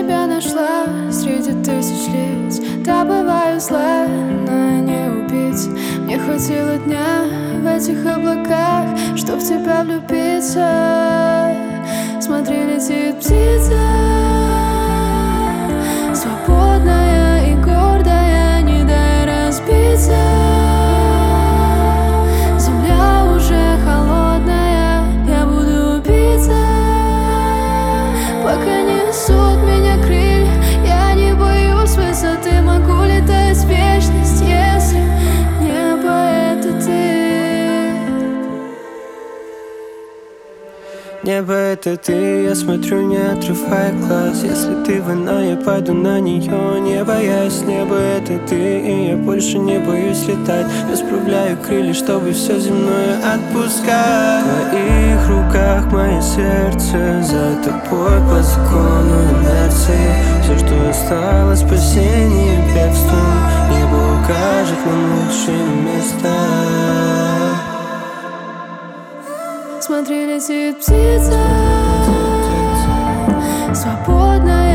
тебя нашла среди тысяч лиц. Да, бываю зла, но я не убийца. Мне хватило дня в этих облаках, чтоб в тебя влюбиться. Смотри, летит птица, свободная и гордая, не дай разбиться. Земля уже холодная, я буду убийца. Пока несут меня крылья, я не боюсь высоты. Могу летать в вечность, если небо — это ты. Небо — это ты, я смотрю, не отрывая глаз. Если ты война, я пойду на нее, не боясь. Небо — это ты, и я больше не боюсь летать. Расправляю крылья, чтобы все земное отпускать. В твоих руках мое сердце, за тобой по закону инерции. Все, что осталось, спасение бегством. Небо укажет нам лучшие места. Смотри, летит птица, свободная